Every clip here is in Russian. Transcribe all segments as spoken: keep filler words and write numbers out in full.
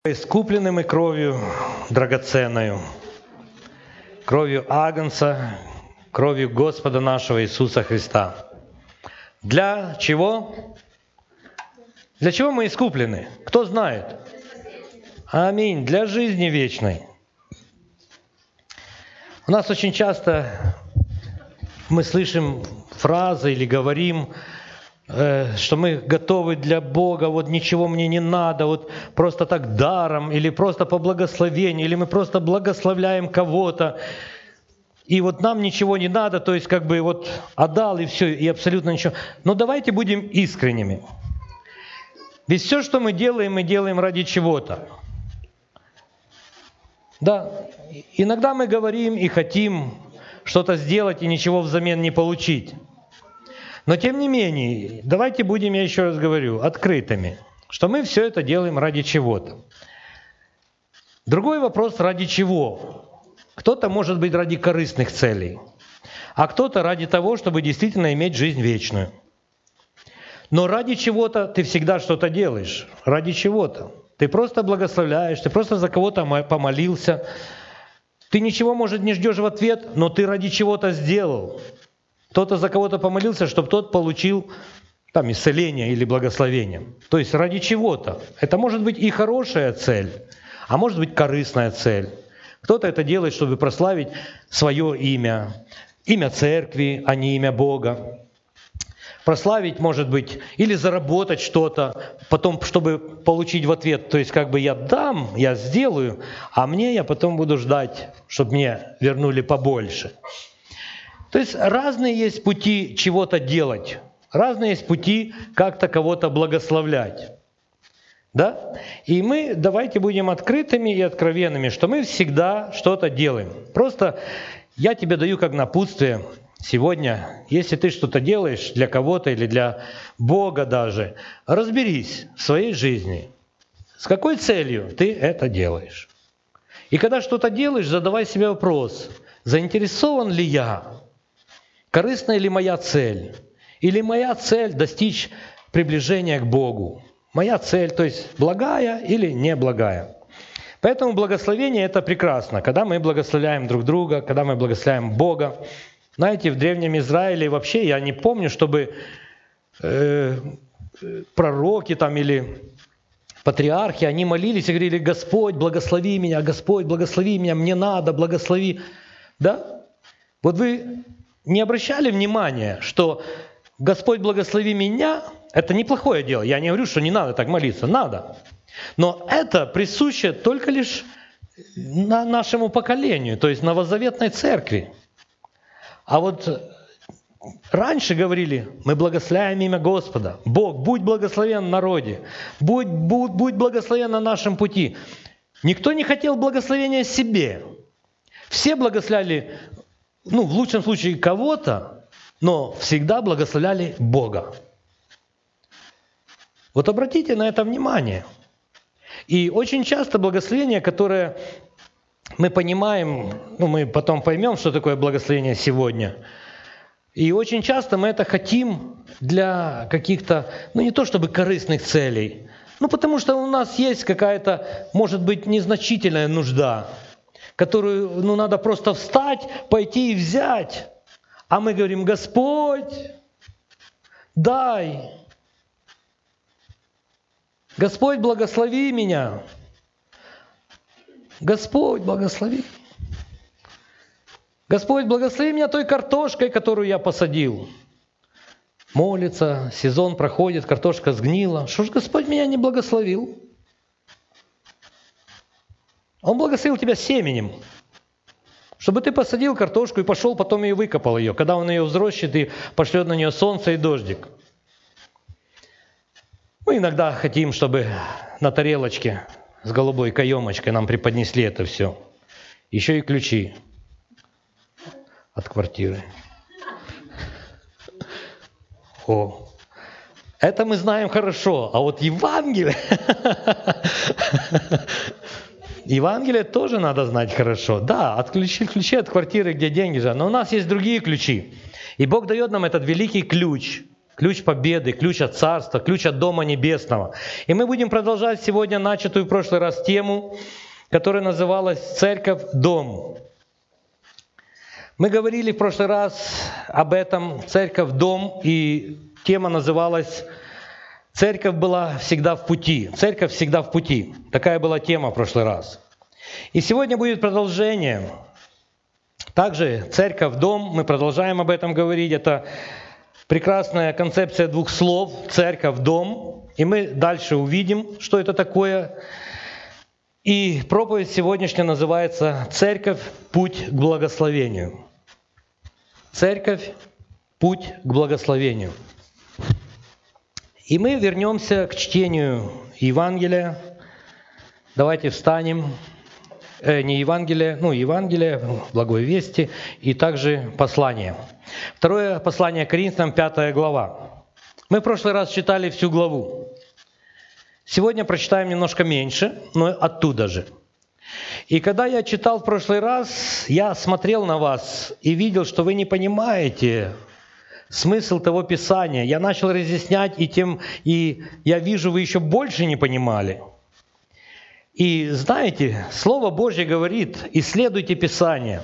Искуплены мы кровью драгоценною, кровью Агнца, кровью Господа нашего Иисуса Христа. Для чего? Для чего мы искуплены? Кто знает? Аминь. Для жизни вечной. У нас очень часто мы слышим фразы или говорим, что мы готовы для Бога, вот ничего мне не надо, вот просто так даром, или просто по благословению, или мы просто благословляем кого-то, и вот нам ничего не надо, то есть как бы вот отдал и все, и абсолютно ничего. Но давайте будем искренними. Ведь все, что мы делаем, мы делаем ради чего-то. Да, иногда мы говорим и хотим что-то сделать и ничего взамен не получить. Но тем не менее, давайте будем, я еще раз говорю, открытыми, что мы все это делаем ради чего-то. Другой вопрос, ради чего? Кто-то может быть ради корыстных целей, а кто-то ради того, чтобы действительно иметь жизнь вечную. Но ради чего-то ты всегда что-то делаешь, ради чего-то. Ты просто благословляешь, ты просто за кого-то помолился. Ты ничего, может, не ждешь в ответ, но ты ради чего-то сделал. Кто-то за кого-то помолился, чтобы тот получил там исцеление или благословение. То есть ради чего-то. Это может быть и хорошая цель, а может быть корыстная цель. Кто-то это делает, чтобы прославить свое имя, имя церкви, а не имя Бога. Прославить, может быть, или заработать что-то, потом, чтобы получить в ответ. То есть как бы я дам, я сделаю, а мне я потом буду ждать, чтобы мне вернули побольше. То есть разные есть пути чего-то делать, разные есть пути как-то кого-то благословлять. Да? И мы давайте будем открытыми и откровенными, что мы всегда что-то делаем. Просто я тебе даю как напутствие сегодня, если ты что-то делаешь для кого-то или для Бога даже, разберись в своей жизни, с какой целью ты это делаешь. И когда что-то делаешь, задавай себе вопрос, заинтересован ли я? Корыстная ли моя цель? Или моя цель достичь приближения к Богу? Моя цель, то есть благая или неблагая? Поэтому благословение – это прекрасно, когда мы благословляем друг друга, когда мы благословляем Бога. Знаете, в Древнем Израиле вообще я не помню, чтобы э, пророки там или патриархи, они молились и говорили: «Господь, благослови меня, Господь, благослови меня, мне надо, благослови». Да? Вот вы не обращали внимания, что «Господь, благослови меня» – это неплохое дело. Я не говорю, что не надо так молиться, надо. Но это присуще только лишь на нашему поколению, то есть новозаветной церкви. А вот раньше говорили: мы благословляем имя Господа. Бог, будь благословен в народе, будь, будь, будь благословен на нашем пути. Никто не хотел благословения себе. Все благословляли, ну, в лучшем случае кого-то, но всегда благословляли Бога. Вот обратите на это внимание. И очень часто благословение, которое мы понимаем, ну, мы потом поймем, что такое благословение сегодня. И очень часто мы это хотим для каких-то, ну, не то чтобы корыстных целей, ну, потому что у нас есть какая-то, может быть, незначительная нужда, которую, ну, надо просто встать, пойти и взять. А мы говорим: Господь, дай. Господь, благослови меня. Господь, благослови. Господь, благослови меня той картошкой, которую я посадил. Молится, сезон проходит, картошка сгнила. Что ж Господь меня не благословил? Он благословил тебя семенем, чтобы ты посадил картошку и пошел, потом и выкопал ее. Когда он ее взращит и пошлет на нее солнце и дождик. Мы иногда хотим, чтобы на тарелочке с голубой каемочкой нам преподнесли это все. Еще и ключи от квартиры. О, это мы знаем хорошо. А вот Евангелие... Евангелие тоже надо знать хорошо. Да, от ключи, ключи от квартиры, где деньги же. Но у нас есть другие ключи. И Бог дает нам этот великий ключ. ключ победы, ключ от Царства, ключ от Дома Небесного. И мы будем продолжать сегодня начатую в прошлый раз тему, которая называлась «Церковь – дом». Мы говорили в прошлый раз об этом «Церковь – дом», и тема называлась «Церковь была всегда в пути». Церковь всегда в пути. Такая была тема в прошлый раз. И сегодня будет продолжение. Также «Церковь – дом», мы продолжаем об этом говорить. Это прекрасная концепция двух слов «Церковь – дом». И мы дальше увидим, что это такое. И проповедь сегодняшняя называется «Церковь – путь к благословению». Церковь – путь к благословению. И мы вернемся к чтению Евангелия. Давайте встанем. Э, не Евангелие, ну Евангелие, Благой Вести, и также послание. Второе послание Коринфянам, пятая глава. Мы в прошлый раз читали всю главу. Сегодня прочитаем немножко меньше, но оттуда же. И когда я читал в прошлый раз, я смотрел на вас и видел, что вы не понимаете смысл того Писания. Я начал разъяснять, и тем, и я вижу, вы еще больше не понимали. И знаете, Слово Божье говорит: исследуйте Писание.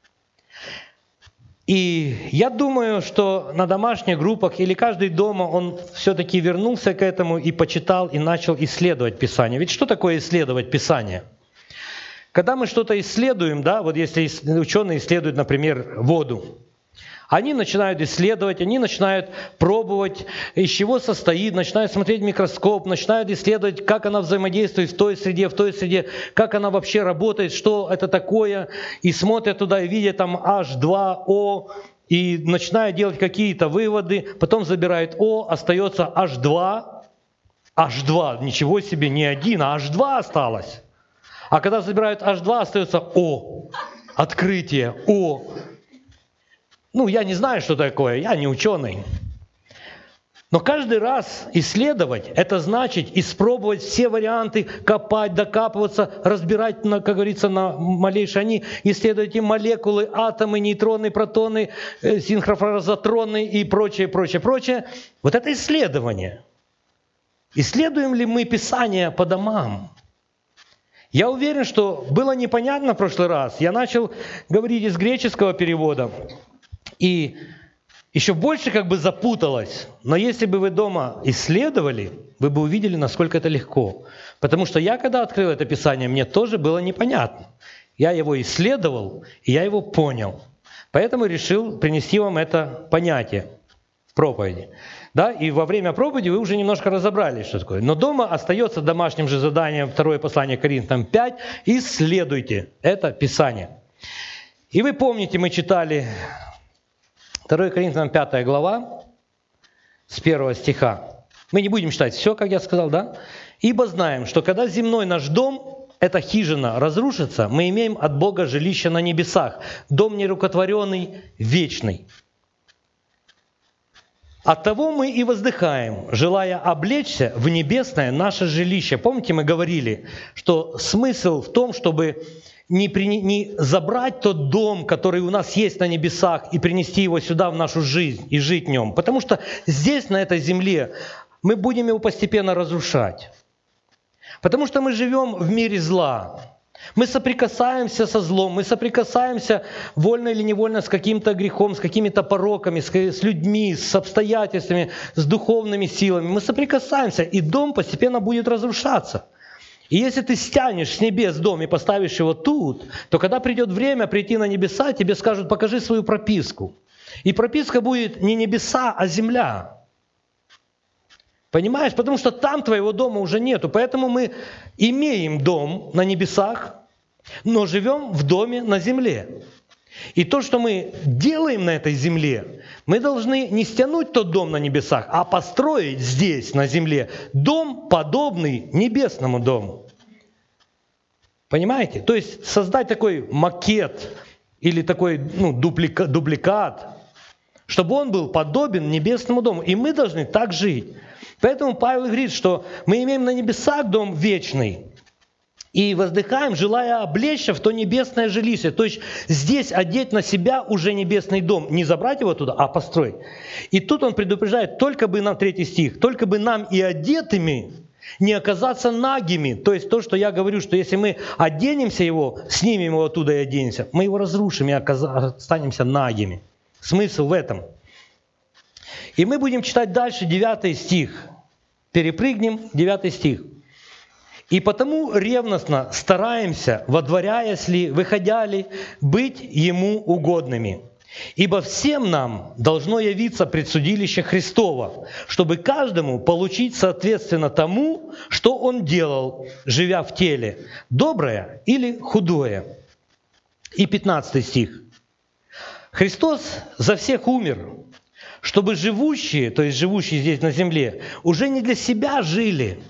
И я думаю, что на домашних группах или каждый дома он все-таки вернулся к этому и почитал, и начал исследовать Писание. Ведь что такое исследовать Писание? Когда мы что-то исследуем, да, вот если ученые исследуют, например, воду, они начинают исследовать, они начинают пробовать, из чего состоит, начинают смотреть в микроскоп, начинают исследовать, как она взаимодействует в той среде, в той среде, как она вообще работает, что это такое, и смотрят туда и видят там эйч два о, и начинают делать какие-то выводы, потом забирают О, остается эйч два, эйч два, ничего себе, не один, а эйч два осталось. А когда забирают эйч два, остается О, открытие, О. Ну, я не знаю, что такое, я не ученый. Но каждый раз исследовать, это значит испробовать все варианты, копать, докапываться, разбирать, на, как говорится, на малейшие. Они исследуют эти молекулы, атомы, нейтроны, протоны, синхрофазотроны и прочее, прочее, прочее. Вот это исследование. Исследуем ли мы Писание по домам? Я уверен, что было непонятно в прошлый раз. Я начал говорить из греческого перевода. И еще больше как бы запуталось. Но если бы вы дома исследовали, вы бы увидели, насколько это легко. Потому что я, когда открыл это Писание, мне тоже было непонятно. Я его исследовал, и я его понял. Поэтому решил принести вам это понятие в проповеди. Да? И во время проповеди вы уже немножко разобрались, что такое. Но дома остается домашним же заданием второе послание Коринфянам пять. Исследуйте это Писание. И вы помните, мы читали второе Коринфянам пятая глава с первого стиха. Мы не будем читать все, как я сказал, да? «Ибо знаем, что когда земной наш дом, эта хижина, разрушится, мы имеем от Бога жилище на небесах, дом нерукотворенный, вечный. Оттого мы и воздыхаем, желая облечься в небесное наше жилище». Помните, мы говорили, что смысл в том, чтобы не, при, не забрать тот дом, который у нас есть на небесах, и принести его сюда, в нашу жизнь, и жить в нем. Потому что здесь, на этой земле, мы будем его постепенно разрушать. Потому что мы живем в мире зла. Мы соприкасаемся со злом, мы соприкасаемся вольно или невольно с каким-то грехом, с какими-то пороками, с, с людьми, с обстоятельствами, с духовными силами. Мы соприкасаемся, и дом постепенно будет разрушаться. И если ты стянешь с небес дом и поставишь его тут, то когда придет время прийти на небеса, тебе скажут: покажи свою прописку. И прописка будет не небеса, а земля. Понимаешь? Потому что там твоего дома уже нету. Поэтому мы имеем дом на небесах, но живем в доме на земле. И то, что мы делаем на этой земле, мы должны не стянуть тот дом на небесах, а построить здесь, на земле, дом, подобный небесному дому. Понимаете? То есть создать такой макет или такой ну, дубликат, дубликат, чтобы он был подобен небесному дому. И мы должны так жить. Поэтому Павел говорит, что мы имеем на небесах дом вечный. И воздыхаем, желая облечься в то небесное жилище. То есть здесь одеть на себя уже небесный дом. Не забрать его туда, а построить. И тут он предупреждает, только бы нам, третий стих, только бы нам и одетыми не оказаться нагими. То есть то, что я говорю, что если мы оденемся его, снимем его оттуда и оденемся, мы его разрушим и останемся нагими. Смысл в этом. И мы будем читать дальше девятый стих. Перепрыгнем, девятый стих. «И потому ревностно стараемся, водворяясь ли, выходя ли, быть Ему угодными. Ибо всем нам должно явиться предсудилище Христово, чтобы каждому получить соответственно тому, что он делал, живя в теле, доброе или худое». И пятнадцатый стих. «Христос за всех умер, чтобы живущие, то есть живущие здесь на земле, уже не для себя жили,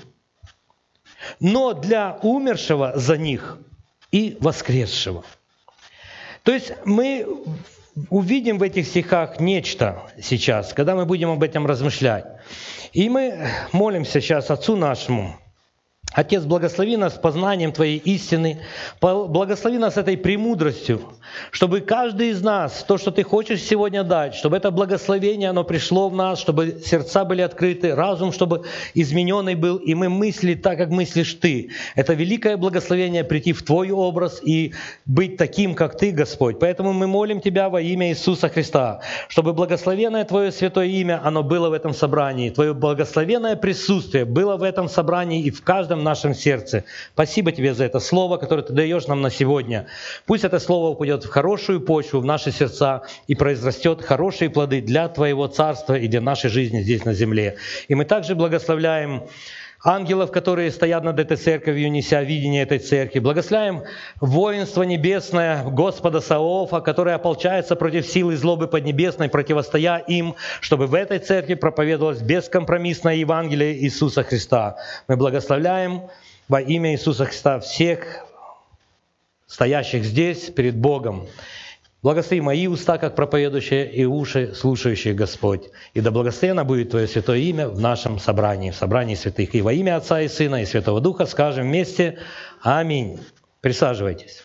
но для умершего за них и воскресшего». То есть мы увидим в этих стихах нечто сейчас, когда мы будем об этом размышлять. И мы молимся сейчас Отцу нашему. Отец, благослови нас познанием Твоей истины, благослови нас этой премудростью, чтобы каждый из нас, то, что Ты хочешь сегодня дать, чтобы это благословение, оно пришло в нас, чтобы сердца были открыты, разум, чтобы измененный был, и мы мыслили так, как мыслишь Ты. Это великое благословение прийти в Твой образ и быть таким, как Ты, Господь. Поэтому мы молим Тебя во имя Иисуса Христа, чтобы благословенное Твое святое имя, оно было в этом собрании, Твое благословенное присутствие было в этом собрании и в каждом в нашем сердце. Спасибо Тебе за это слово, которое Ты даешь нам на сегодня. Пусть это слово упадет в хорошую почву, в наши сердца и произрастет хорошие плоды для Твоего Царства и для нашей жизни здесь на земле. И мы также благословляем ангелов, которые стоят над этой церковью, неся видение этой церкви. Благословляем воинство небесное Господа Саваофа, которое ополчается против силы злобы поднебесной, противостоя им, чтобы в этой церкви проповедовалось бескомпромиссное Евангелие Иисуса Христа. Мы благословляем во имя Иисуса Христа всех стоящих здесь перед Богом. Благослови мои уста, как проповедующие, и уши, слушающие, Господь. И да благословенно будет Твое святое имя в нашем собрании, в собрании святых. И во имя Отца и Сына и Святого Духа скажем вместе «Аминь». Присаживайтесь.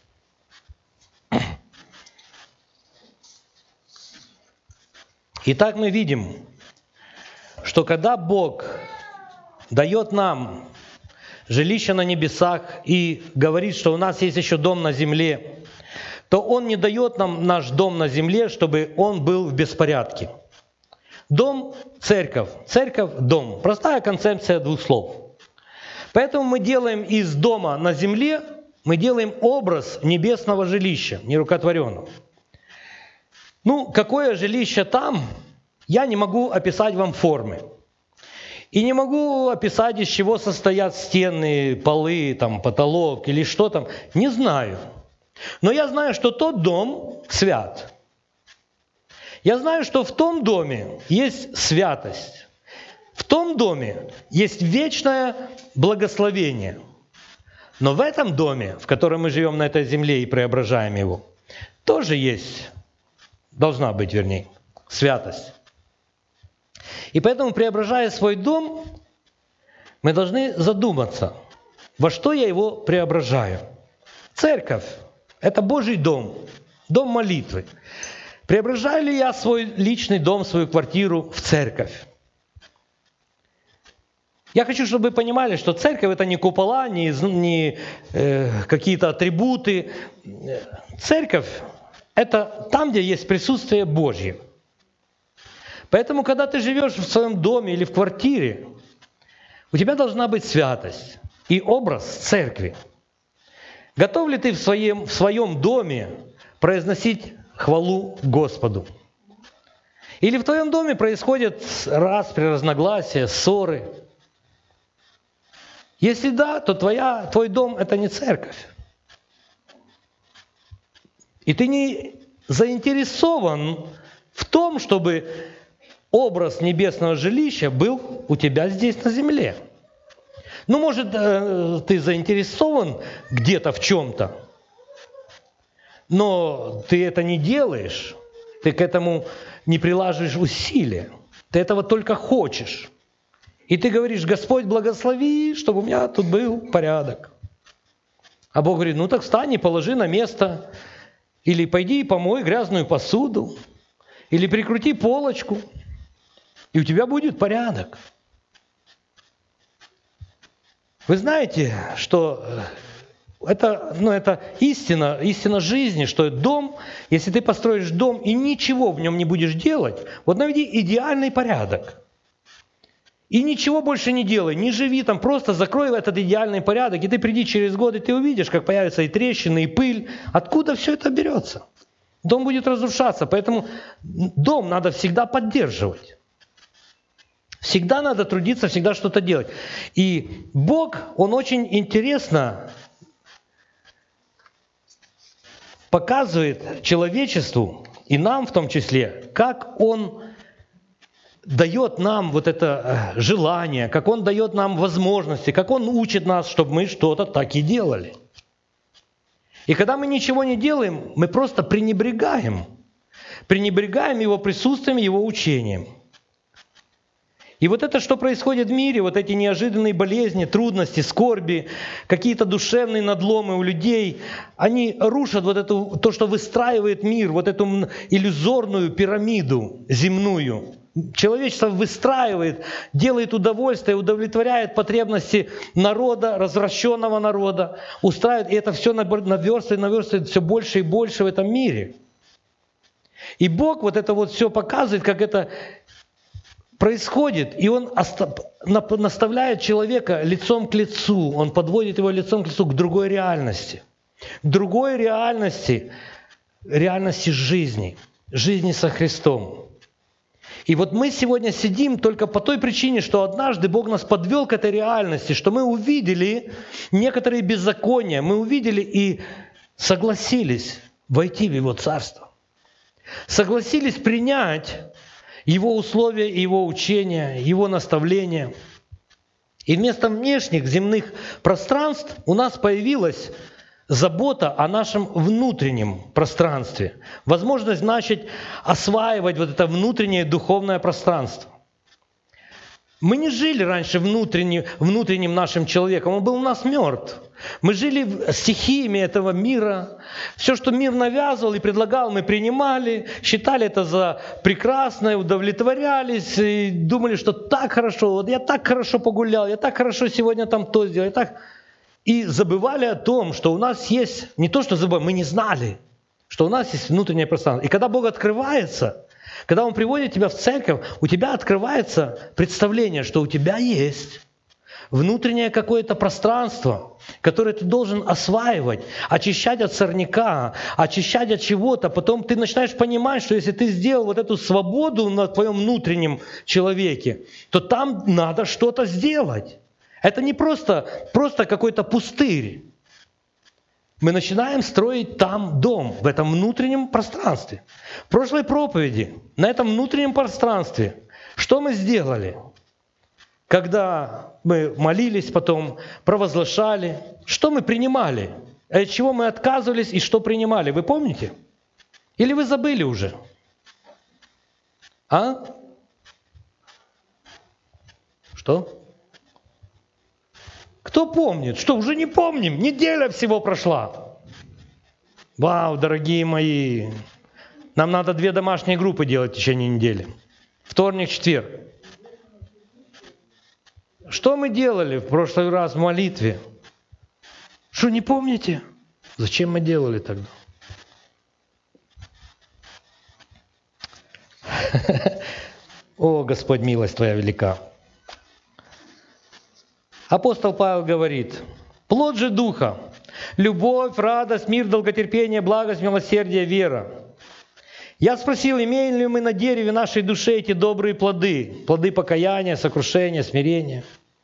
Итак, мы видим, что когда Бог дает нам жилище на небесах и говорит, что у нас есть еще дом на земле, то Он не дает нам наш дом на земле, чтобы он был в беспорядке. Дом – церковь, церковь – дом. Простая концепция двух слов. Поэтому мы делаем из дома на земле, мы делаем образ небесного жилища, нерукотворенного. Ну, какое жилище там, я не могу описать вам формы. И не могу описать, из чего состоят стены, полы, там, потолок или что там. Не знаю. Но я знаю, что тот дом свят. Я знаю, что в том доме есть святость. В том доме есть вечное благословение. Но в этом доме, в котором мы живем на этой земле и преображаем его, тоже есть, должна быть, вернее, святость. И поэтому, преображая свой дом, мы должны задуматься, во что я его преображаю. Церковь. Это Божий дом, дом молитвы. Преображаю ли я свой личный дом, свою квартиру в церковь? Я хочу, чтобы вы понимали, что церковь – это не купола, не, не э, какие-то атрибуты. Церковь – это там, где есть присутствие Божье. Поэтому, когда ты живешь в своем доме или в квартире, у тебя должна быть святость и образ церкви. Готов ли ты в своем, в своем доме произносить хвалу Господу? Или в твоем доме происходят распри, разногласия, ссоры? Если да, то твоя, твой дом – это не церковь. И ты не заинтересован в том, чтобы образ небесного жилища был у тебя здесь на земле. Ну, может, ты заинтересован где-то в чем-то, но ты это не делаешь, ты к этому не приложишь усилия, ты этого только хочешь. И ты говоришь: Господь, благослови, чтобы у меня тут был порядок. А Бог говорит, ну так встань и положи на место, или пойди и помой грязную посуду, или прикрути полочку, и у тебя будет порядок. Вы знаете, что это, ну, это истина, истина жизни, что дом, если ты построишь дом и ничего в нем не будешь делать, вот наведи идеальный порядок. И ничего больше не делай, не живи там, просто закрой этот идеальный порядок, и ты приди через год, и ты увидишь, как появятся и трещины, и пыль. Откуда все это берется? Дом будет разрушаться, поэтому дом надо всегда поддерживать. Всегда надо трудиться, всегда что-то делать. И Бог, Он очень интересно показывает человечеству, и нам в том числе, как Он дает нам вот это желание, как Он дает нам возможности, как Он учит нас, чтобы мы что-то так и делали. И когда мы ничего не делаем, мы просто пренебрегаем. Пренебрегаем Его присутствием, Его учением. И вот это, что происходит в мире, вот эти неожиданные болезни, трудности, скорби, какие-то душевные надломы у людей, они рушат вот это, то, что выстраивает мир, вот эту иллюзорную пирамиду земную. Человечество выстраивает, делает удовольствие, удовлетворяет потребности народа, развращенного народа, устраивает, и это все наверстывает, наверстывает все больше и больше в этом мире. И Бог вот это вот все показывает, как это происходит, и Он наставляет человека лицом к лицу, Он подводит его лицом к лицу к другой реальности, к другой реальности, реальности жизни, жизни со Христом. И вот мы сегодня сидим только по той причине, что однажды Бог нас подвел к этой реальности, что мы увидели некоторые беззакония, мы увидели и согласились войти в Его Царство, согласились принять Его условия, Его учения, Его наставления. И вместо внешних земных пространств у нас появилась забота о нашем внутреннем пространстве. Возможность начать осваивать вот это внутреннее духовное пространство. Мы не жили раньше внутренним, внутренним нашим человеком, он был у нас мертв. Мы жили стихиями этого мира. Все, что мир навязывал и предлагал, мы принимали, считали это за прекрасное, удовлетворялись и думали, что так хорошо, вот я так хорошо погулял, я так хорошо сегодня там то сделал, я так... И забывали о том, что у нас есть, не то что забывали, мы не знали, что у нас есть внутреннее пространство. И когда Бог открывается, когда Он приводит тебя в церковь, у тебя открывается представление, что у тебя есть внутреннее какое-то пространство, которое ты должен осваивать, очищать от сорняка, очищать от чего-то. Потом ты начинаешь понимать, что если ты сделал вот эту свободу на твоем внутреннем человеке, то там надо что-то сделать. Это не просто, просто какой-то пустырь. Мы начинаем строить там дом, в этом внутреннем пространстве. В прошлой проповеди на этом внутреннем пространстве что мы сделали? Когда мы молились потом, провозглашали, что мы принимали? От чего мы отказывались и что принимали? Вы помните? Или вы забыли уже? А? Что? Кто помнит? Что, уже не помним? Неделя всего прошла. Вау, дорогие мои. Нам надо две домашние группы делать в течение недели. Вторник, четверг. Что мы делали в прошлый раз в молитве? Что, не помните? Зачем мы делали тогда? О, Господь, милость Твоя велика. Апостол Павел говорит, плод же Духа, любовь, радость, мир, долготерпение, благость, милосердие, вера. Я спросил, имеем ли мы на дереве нашей душе эти добрые плоды, плоды покаяния, сокрушения, смирения.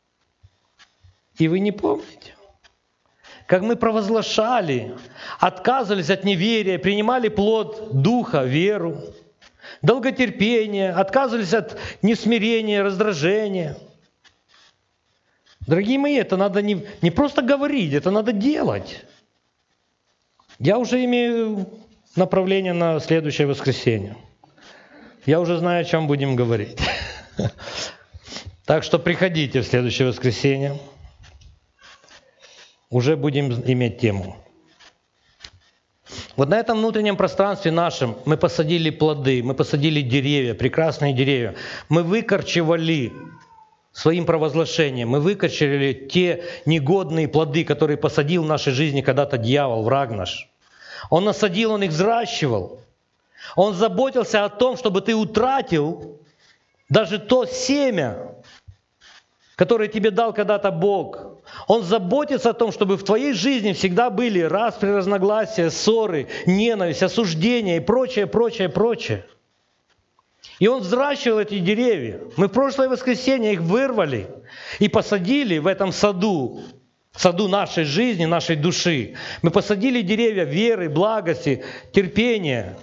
И вы не помните, как мы провозглашали, отказывались от неверия, принимали плод Духа, веру, долготерпение, отказывались от несмирения, раздражения. Дорогие мои, это надо не, не просто говорить, это надо делать. Я уже имею направление на следующее воскресенье. Я уже знаю, о чем будем говорить. Так что приходите в следующее воскресенье. уже будем иметь тему. Вот на этом внутреннем пространстве нашем мы посадили плоды, мы посадили деревья, прекрасные деревья. Мы выкорчевали своим провозглашением, мы выкорчевали те негодные плоды, которые посадил в нашей жизни когда-то дьявол, враг наш. Он насадил, он их взращивал. Он заботился о том, чтобы ты утратил даже то семя, которое тебе дал когда-то Бог. Он заботится о том, чтобы в твоей жизни всегда были распри, разногласия, ссоры, ненависть, осуждение и прочее, прочее, прочее. И Он взращивал эти деревья. Мы в прошлое воскресенье их вырвали и посадили в этом саду, в саду нашей жизни, нашей души. Мы посадили деревья веры, благости, терпения,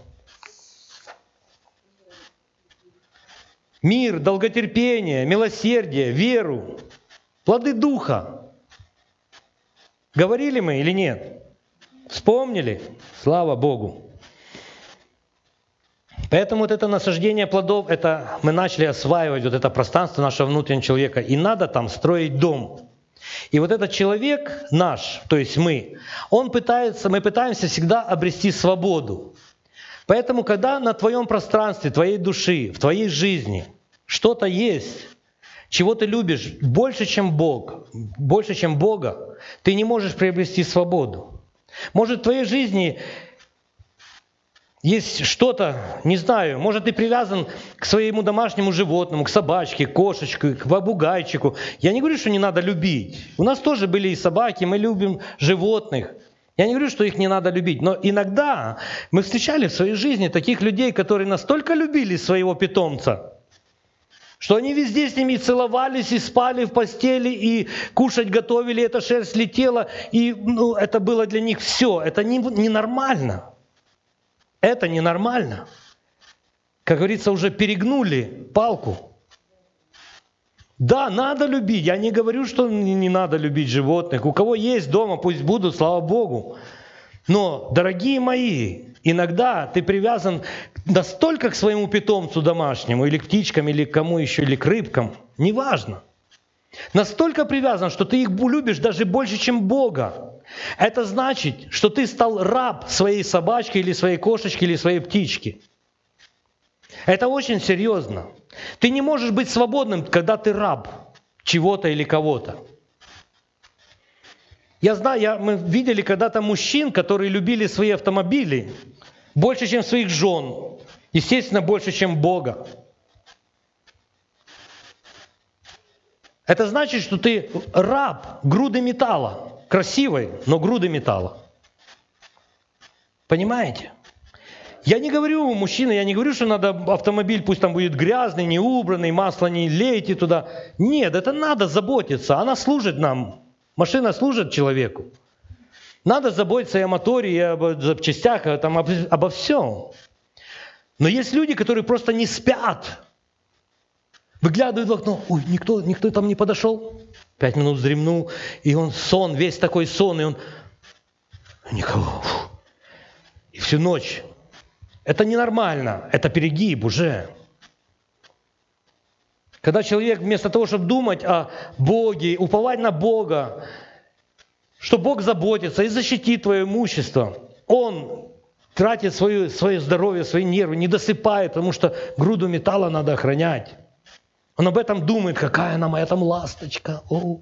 мир, долготерпение, милосердие, веру, плоды Духа. Говорили мы или нет? Вспомнили? Слава Богу. Поэтому вот это насаждение плодов, это мы начали осваивать вот это пространство нашего внутреннего человека. И надо там строить дом. И вот этот человек наш, то есть мы, он пытается, мы пытаемся всегда обрести свободу. Поэтому, когда на твоем пространстве, твоей души, в твоей жизни что-то есть, чего ты любишь больше, чем Бог, больше, чем Бога, ты не можешь приобрести свободу. Может, в твоей жизни есть что-то, не знаю, может, ты привязан к своему домашнему животному, к собачке, к кошечке, к попугайчику. Я не говорю, что не надо любить. У нас тоже были и собаки, мы любим животных. Я не говорю, что их не надо любить, но иногда мы встречали в своей жизни таких людей, которые настолько любили своего питомца, что они везде с ними целовались, и спали в постели, и кушать готовили, эта шерсть летела, и ну, это было для них все. Это ненормально. Это ненормально. Как говорится, уже перегнули палку. Да, надо любить. Я не говорю, что не надо любить животных. У кого есть дома, пусть будут, слава Богу. Но, дорогие мои, иногда ты привязан настолько к своему питомцу домашнему, или к птичкам, или к кому еще, или к рыбкам, неважно. Настолько привязан, что ты их любишь даже больше, чем Бога. Это значит, что ты стал раб своей собачки, или своей кошечки, или своей птички. Это очень серьезно. Ты не можешь быть свободным, когда ты раб чего-то или кого-то. Я знаю, я, мы видели когда-то мужчин, которые любили свои автомобили больше, чем своих жен. Естественно, больше, чем Бога. Это значит, что ты раб груды металла. Красивой, но груды металла. Понимаете? Я не говорю, мужчина, я не говорю, что надо автомобиль, пусть там будет грязный, не убранный, масло не лейте туда. Нет, это надо заботиться. Она служит нам. Машина служит человеку. Надо заботиться и о моторе, и об запчастях, и там, об, обо всем. Но есть люди, которые просто не спят. Выглядывают в окно. Ой, никто, никто там не подошел. Пять минут вздремнул, и он сон, весь такой сон, и он... Никого. Фу. И всю ночь. Это ненормально, это перегиб уже. Когда человек вместо того, чтобы думать о Боге, уповать на Бога, что Бог заботится и защитит твое имущество, он тратит свое, свое здоровье, свои нервы, не досыпает, потому что груду металла надо охранять. Он об этом думает, какая она моя там ласточка. О.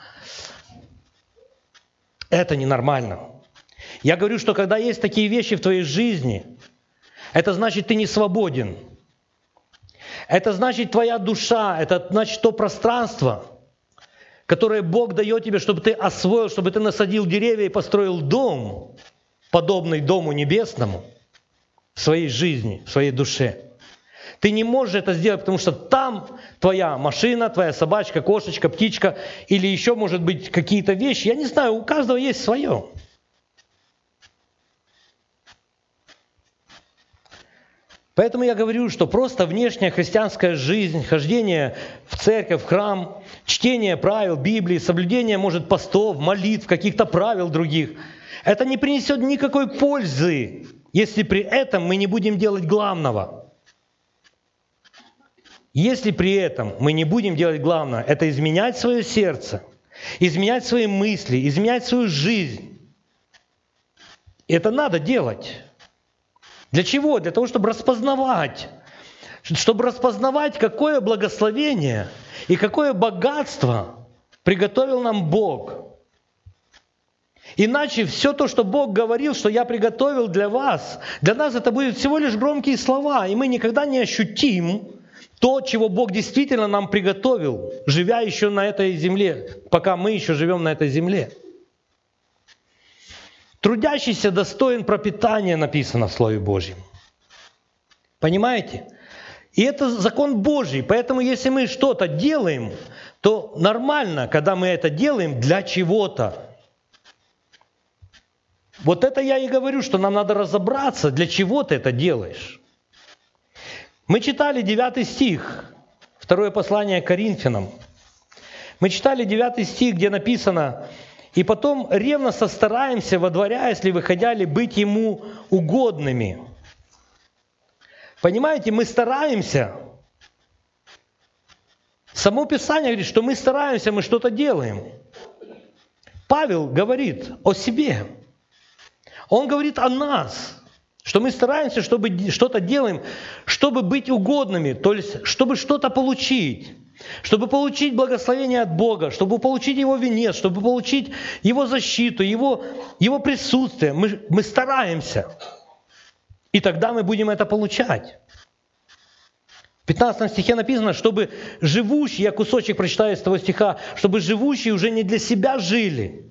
Это ненормально. Я говорю, что когда есть такие вещи в твоей жизни, это значит, ты не свободен. Это значит, твоя душа, это значит то пространство, которое Бог дает тебе, чтобы ты освоил, чтобы ты насадил деревья и построил дом, подобный Дому Небесному, в своей жизни, в своей душе. Ты не можешь это сделать, потому что там твоя машина, твоя собачка, кошечка, птичка или еще, может быть, какие-то вещи. Я не знаю, у каждого есть свое. Поэтому я говорю, что просто внешняя христианская жизнь, хождение в церковь, в храм, чтение правил Библии, соблюдение, может, постов, молитв, каких-то правил других, это не принесет никакой пользы, если при этом мы не будем делать главного. Если при этом мы не будем делать главное, это изменять свое сердце, изменять свои мысли, изменять свою жизнь. Это надо делать. Для чего? Для того, чтобы распознавать. Чтобы распознавать, какое благословение и какое богатство приготовил нам Бог. Иначе все то, что Бог говорил, что я приготовил для вас, для нас это будет всего лишь громкие слова, и мы никогда не ощутим то, чего Бог действительно нам приготовил, живя еще на этой земле, пока мы еще живем на этой земле. Трудящийся достоин пропитания, написано в Слове Божьем. Понимаете? И это закон Божий. Поэтому если мы что-то делаем, то нормально, когда мы это делаем для чего-то. Вот это я и говорю, что нам надо разобраться, для чего ты это делаешь. Мы читали девятый стих, второе послание к Коринфянам. Мы читали девятый стих, где написано: «И потом ревностно стараемся, водворяясь ли, выходя ли, быть Ему угодными». Понимаете, мы стараемся. Само Писание говорит, что мы стараемся, мы что-то делаем. Павел говорит о себе. Он говорит о нас, что мы стараемся, чтобы что-то делаем, чтобы быть угодными, то есть чтобы что-то получить. Чтобы получить благословение от Бога, чтобы получить Его венец, чтобы получить Его защиту, Его, Его присутствие. Мы, мы стараемся. И тогда мы будем это получать. В пятнадцатом стихе написано, чтобы живущие, я кусочек прочитаю из того стиха, чтобы живущие уже не для себя жили.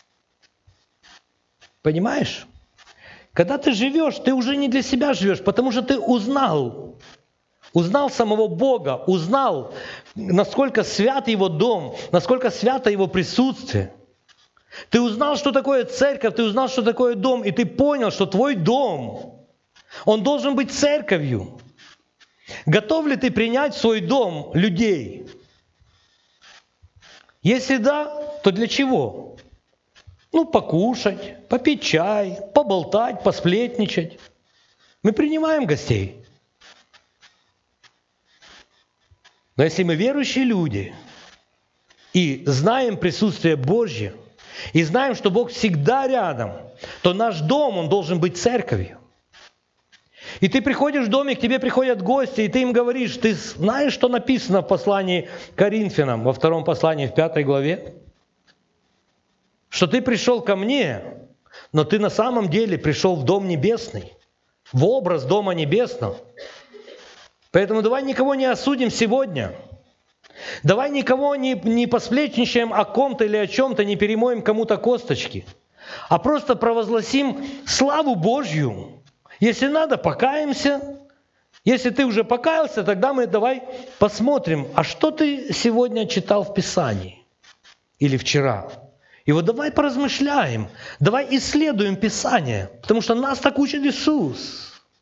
Понимаешь? Когда ты живешь, ты уже не для себя живешь, потому что ты узнал. Узнал самого Бога, узнал, насколько свят Его дом, насколько свято Его присутствие. Ты узнал, что такое церковь, ты узнал, что такое дом, и ты понял, что твой дом, он должен быть церковью. Готов ли ты принять в свой дом людей? Если да, то для чего? Ну, покушать, попить чай, поболтать, посплетничать. Мы принимаем гостей. Но если мы верующие люди и знаем присутствие Божье, и знаем, что Бог всегда рядом, то наш дом, он должен быть церковью. И ты приходишь в дом, и к тебе приходят гости, и ты им говоришь: ты знаешь, что написано в послании к Коринфянам, во втором послании, в пятой главе? Что ты пришел ко мне, но ты на самом деле пришел в дом небесный, в образ дома небесного. Поэтому давай никого не осудим сегодня. Давай никого не, не посплетничаем о ком-то или о чем-то, не перемоем кому-то косточки, а просто провозгласим славу Божью. Если надо, покаемся. Если ты уже покаялся, тогда мы давай посмотрим, а что ты сегодня читал в Писании или вчера. И вот давай поразмышляем, давай исследуем Писание, потому что нас так учит Иисус.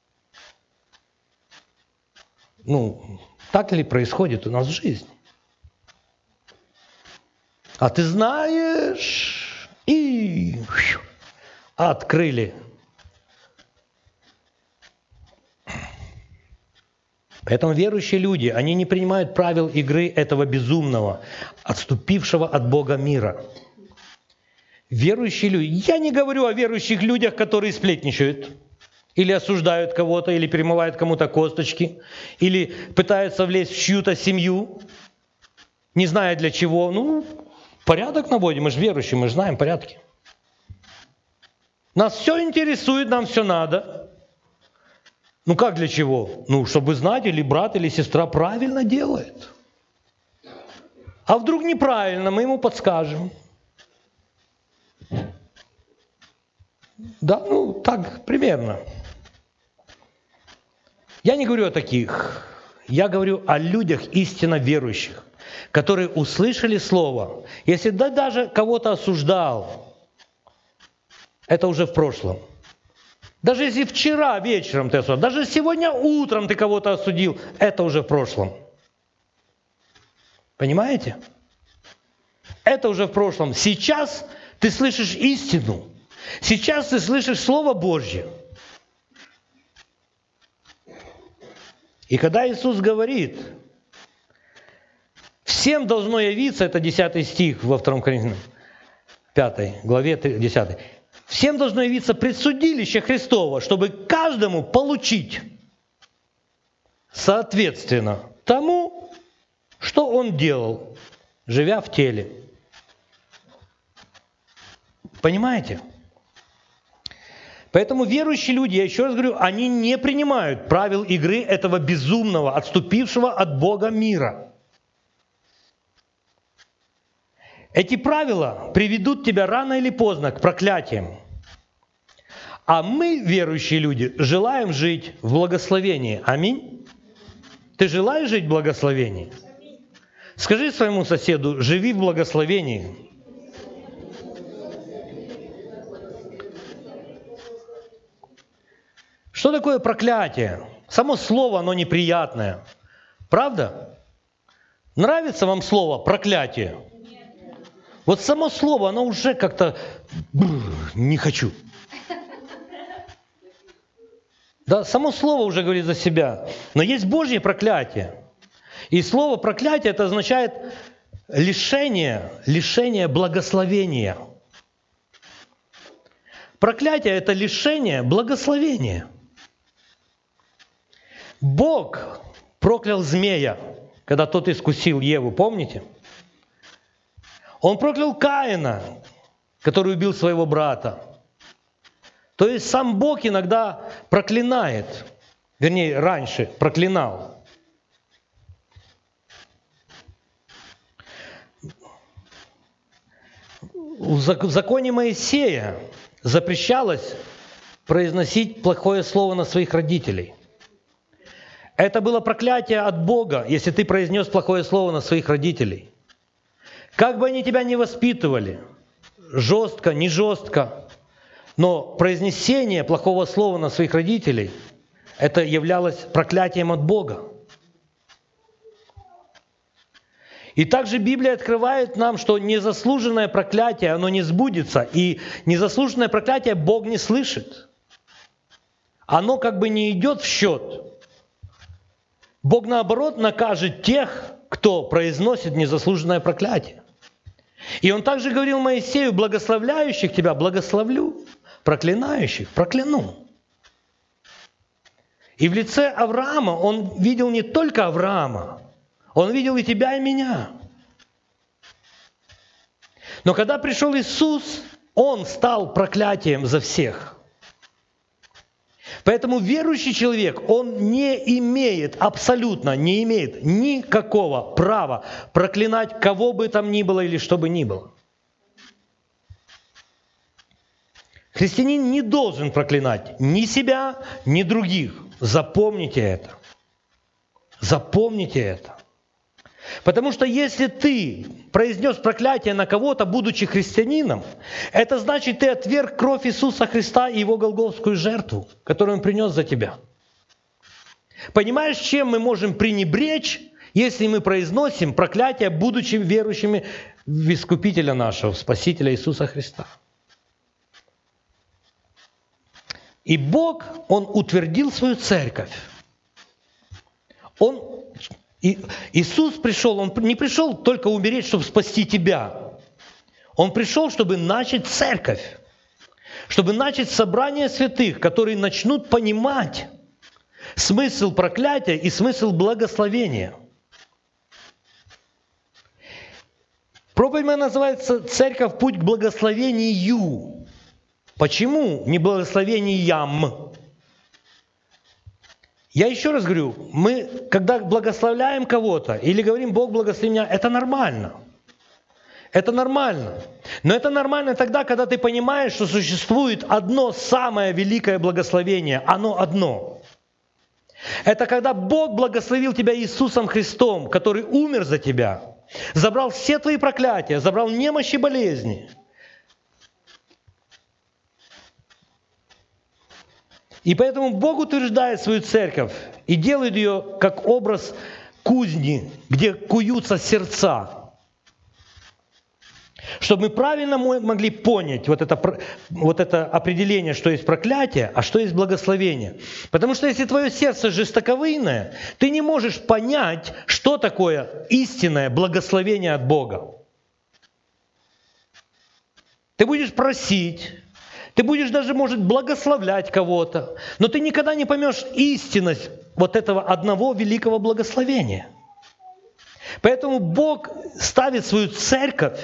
Ну, так ли происходит у нас в жизни? А ты знаешь, и открыли. Поэтому верующие люди, они не принимают правил игры этого безумного, отступившего от Бога мира. Верующие люди. Я не говорю о верующих людях, которые сплетничают, или осуждают кого-то, или перемывают кому-то косточки, или пытаются влезть в чью-то семью, не зная для чего. Ну, порядок наводим, мы же верующие, мы же знаем порядки. Нас все интересует, нам все надо. Ну как для чего? Ну, чтобы знать, или брат, или сестра правильно делает. А вдруг неправильно, мы ему подскажем. Да, ну так примерно. Я не говорю о таких. Я говорю о людях истинно верующих, которые услышали Слово. Если да, даже кого-то осуждал, это уже в прошлом. Даже если вчера вечером ты осудил, даже сегодня утром ты кого-то осудил, это уже в прошлом. Понимаете? Это уже в прошлом. Сейчас ты слышишь истину. Сейчас ты слышишь Слово Божье. И когда Иисус говорит, Всем должно явиться, это десятый стих во втором Коринфянам, пятой главе, десятый. Всем должно явиться предсудилище Христово, чтобы каждому получить соответственно тому, что он делал, живя в теле. Понимаете? Поэтому верующие люди, я еще раз говорю, они не принимают правил игры этого безумного, отступившего от Бога мира. Эти правила приведут тебя рано или поздно к проклятиям. А мы, верующие люди, желаем жить в благословении. Аминь. Ты желаешь жить в благословении? Скажи своему соседу, живи в благословении. Что такое проклятие? Само слово, оно неприятное. Правда? Нравится вам слово проклятие? Вот само слово, оно уже как-то не хочу. Да, само слово уже говорит за себя. Но есть Божье проклятие. И слово проклятие это означает лишение, лишение благословения. Проклятие это лишение благословения. Бог проклял змея, когда тот искусил Еву, помните? Он проклял Каина, который убил своего брата. То есть сам Бог иногда проклинает, вернее, раньше проклинал. В законе Моисея запрещалось произносить плохое слово на своих родителей. Это было проклятие от Бога, если ты произнес плохое слово на своих родителей. Как бы они тебя ни воспитывали, жестко, не жестко, но произнесение плохого слова на своих родителей, это являлось проклятием от Бога. И также Библия открывает нам, что незаслуженное проклятие, оно не сбудется, и незаслуженное проклятие Бог не слышит. Оно как бы не идет в счет. Бог, наоборот, накажет тех, кто произносит незаслуженное проклятие. И Он также говорил Моисею, благословляющих тебя благословлю, проклинающих прокляну. И в лице Авраама Он видел не только Авраама, Он видел и тебя, и меня. Но когда пришел Иисус, Он стал проклятием за всех. Поэтому верующий человек, он не имеет, абсолютно не имеет никакого права проклинать кого бы там ни было или что бы ни было. Христианин не должен проклинать ни себя, ни других. Запомните это. Запомните это. Потому что если ты произнес проклятие на кого-то, будучи христианином, это значит, ты отверг кровь Иисуса Христа и Его голгофскую жертву, которую Он принес за тебя. Понимаешь, чем мы можем пренебречь, если мы произносим проклятие, будучи верующими в Искупителя нашего, в Спасителя Иисуса Христа? И Бог, Он утвердил свою церковь. Он... И Иисус пришел, Он не пришел только умереть, чтобы спасти тебя. Он пришел, чтобы начать церковь, чтобы начать собрание святых, которые начнут понимать смысл проклятия и смысл благословения. Проповедь моя называется «Церковь. Путь к благословению». Почему не благословениям? Я еще раз говорю, мы, когда благословляем кого-то или говорим «Бог благослови меня», это нормально. Это нормально. Но это нормально тогда, когда ты понимаешь, что существует одно самое великое благословение. Оно одно. Это когда Бог благословил тебя Иисусом Христом, который умер за тебя, забрал все твои проклятия, забрал немощи и болезни. И поэтому Бог утверждает свою церковь и делает ее как образ кузни, где куются сердца. чтобы мы правильно могли понять вот это, вот это определение, что есть проклятие, а что есть благословение. Потому что если твое сердце жестоковыйное, ты не можешь понять, что такое истинное благословение от Бога. Ты будешь просить, ты будешь даже, может, благословлять кого-то, но ты никогда не поймешь истинность вот этого одного великого благословения. Поэтому Бог ставит свою церковь,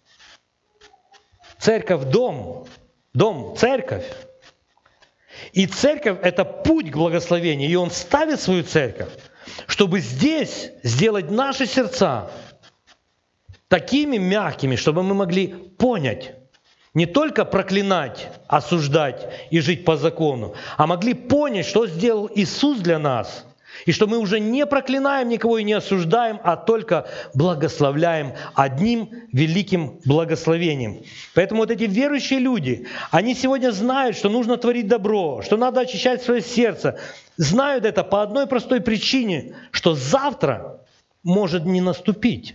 церковь – дом, дом – церковь. И церковь – это путь к благословению, и Он ставит свою церковь, чтобы здесь сделать наши сердца такими мягкими, чтобы мы могли понять, не только проклинать, осуждать и жить по закону, а могли понять, что сделал Иисус для нас, и что мы уже не проклинаем никого и не осуждаем, а только благословляем одним великим благословением. Поэтому вот эти верующие люди, они сегодня знают, что нужно творить добро, что надо очищать свое сердце. Знают это по одной простой причине, что завтра может не наступить.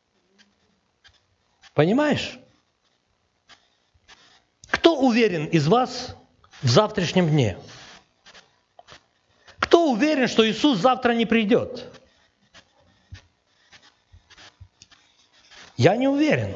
Понимаешь? Кто уверен из вас в завтрашнем дне? Кто уверен, что Иисус завтра не придет? Я не уверен.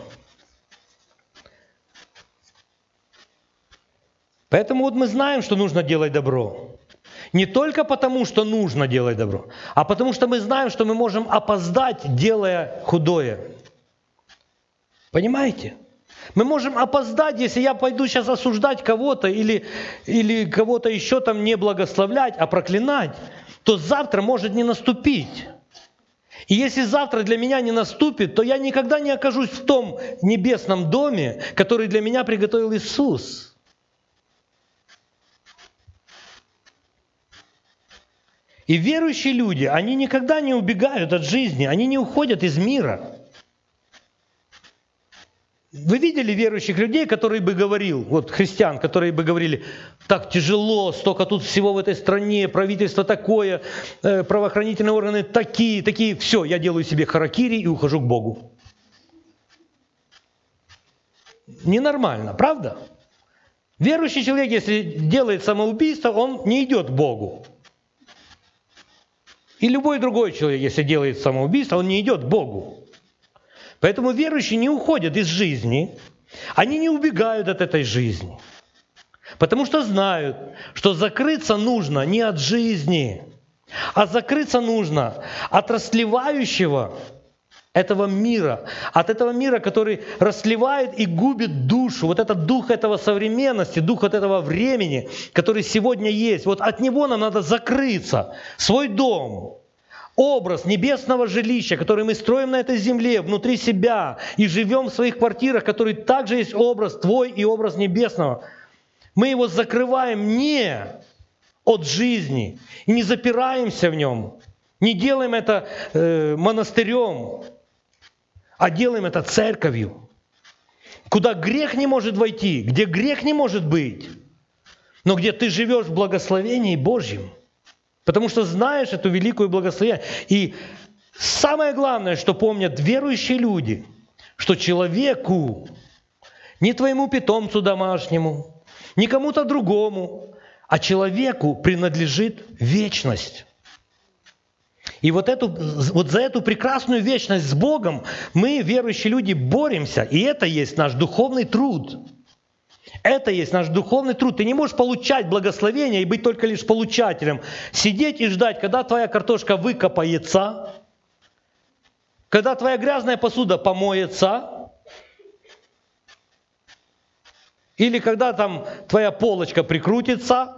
Поэтому вот мы знаем, что нужно делать добро. Не только потому, что нужно делать добро, а потому что мы знаем, что мы можем опоздать, делая худое. Понимаете? Мы можем опоздать, если я пойду сейчас осуждать кого-то или, или кого-то еще там не благословлять, а проклинать, то завтра может не наступить. И если завтра для меня не наступит, то я никогда не окажусь в том небесном доме, который для меня приготовил Иисус. И верующие люди, они никогда не убегают от жизни, они не уходят из мира. Вы видели верующих людей, которые бы говорил, вот христиан, которые бы говорили, так тяжело, столько тут всего в этой стране, правительство такое, э, правоохранительные органы такие, такие, все, я делаю себе харакири и ухожу к Богу. Ненормально, правда? Верующий человек, если делает самоубийство, он не идет к Богу. И любой другой человек, если делает самоубийство, он не идет к Богу. Поэтому верующие не уходят из жизни, они не убегают от этой жизни, потому что знают, что закрыться нужно не от жизни, а закрыться нужно от растлевающего этого мира, от этого мира, который растлевает и губит душу, вот этот дух этого современности, дух от этого времени, который сегодня есть, вот от него нам надо закрыться, свой дом. Образ небесного жилища, который мы строим на этой земле, внутри себя, и живем в своих квартирах, который также есть образ твой и образ небесного. Мы его закрываем не от жизни, и не запираемся в нем, не делаем это э, монастырем, а делаем это церковью, куда грех не может войти, где грех не может быть, но где ты живешь в благословении Божьем. Потому что знаешь эту великую благословение. И самое главное, что помнят верующие люди, что человеку, не твоему питомцу домашнему, не кому-то другому, а человеку принадлежит вечность. И вот, эту, вот за эту прекрасную вечность с Богом мы, верующие люди, боремся. И это есть наш духовный труд. Это есть наш духовный труд. Ты не можешь получать благословение и быть только лишь получателем. Сидеть и ждать, когда твоя картошка выкопается, когда твоя грязная посуда помоется, или когда там твоя полочка прикрутится.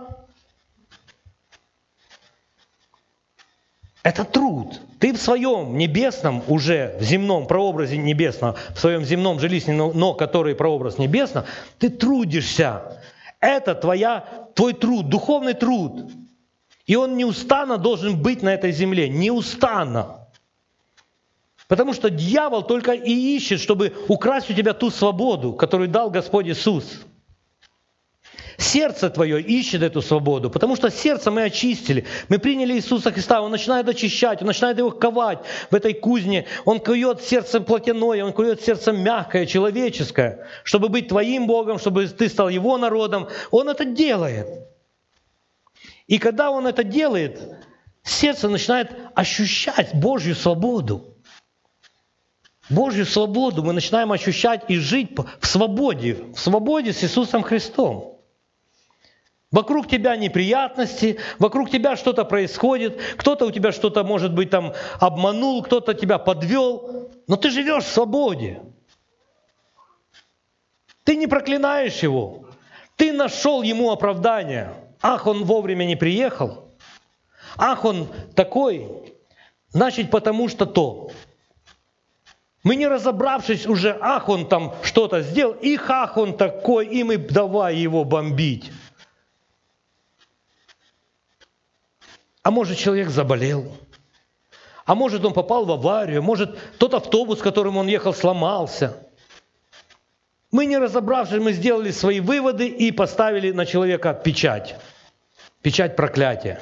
Это труд. Ты в своем небесном, уже в земном прообразе небесного, в своем земном жилище, но, но который прообраз небесного, ты трудишься. Это твоя, твой труд, духовный труд. И он неустанно должен быть на этой земле. Неустанно. Потому что дьявол только и ищет, чтобы украсть у тебя ту свободу, которую дал Господь Иисус. сердце твое ищет эту свободу, потому что сердце мы очистили. Мы приняли Иисуса Христа, Он начинает очищать, Он начинает его ковать в этой кузне. Он кует сердце плотяное, Он кует сердце мягкое, человеческое, чтобы быть твоим Богом, чтобы ты стал Его народом. Он это делает. И когда Он это делает, сердце начинает ощущать Божью свободу. Божью свободу мы начинаем ощущать и жить в свободе, в свободе с Иисусом Христом. Вокруг тебя неприятности, вокруг тебя что-то происходит, кто-то у тебя что-то, может быть, там обманул, кто-то тебя подвел, но ты живешь в свободе. Ты не проклинаешь его, ты нашел ему оправдание. Ах, он вовремя не приехал, ах, он такой, значит, потому что то. Мы не разобравшись уже, ах, он там что-то сделал, и ах, он такой, и мы давай его бомбить. А может, человек заболел, а может, он попал в аварию, может, тот автобус, с которым он ехал, сломался. Мы не разобравшись, мы сделали свои выводы и поставили на человека печать. Печать проклятия.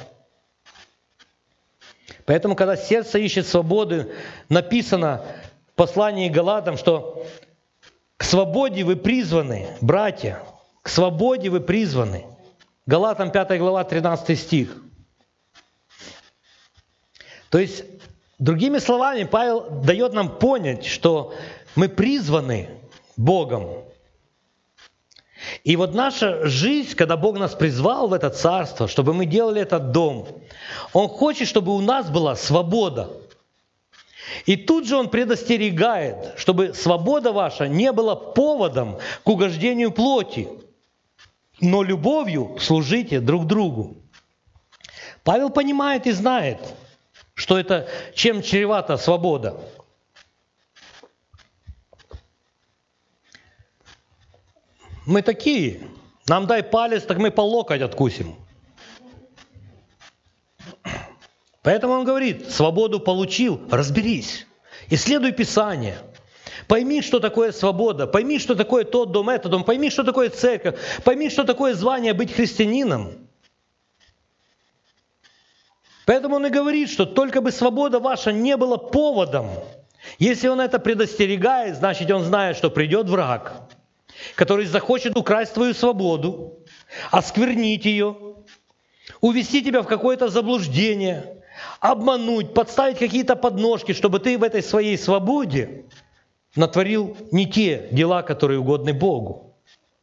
Поэтому, когда сердце ищет свободы, написано в послании к Галатам, что к свободе вы призваны, братья, к свободе вы призваны. Галатам пятая глава, тринадцатый стих. То есть, другими словами, Павел дает нам понять, что мы призваны Богом. И вот наша жизнь, когда Бог нас призвал в это царство, чтобы мы делали этот дом, Он хочет, чтобы у нас была свобода. И тут же Он предостерегает, чтобы свобода ваша не была поводом к угождению плоти, но любовью служите друг другу. Павел понимает и знает, что это чем чревата свобода. Мы такие, нам дай палец, так мы по локоть откусим. Поэтому он говорит, свободу получил, разберись, исследуй Писание, пойми, что такое свобода, пойми, что такое тот дом, этот дом, пойми, что такое церковь, пойми, что такое звание быть христианином. Поэтому он и говорит, что только бы свобода ваша не была поводом. Если он это предостерегает, значит, он знает, что придет враг, который захочет украсть твою свободу, осквернить ее, увести тебя в какое-то заблуждение, обмануть, подставить какие-то подножки, чтобы ты в этой своей свободе натворил не те дела, которые угодны Богу.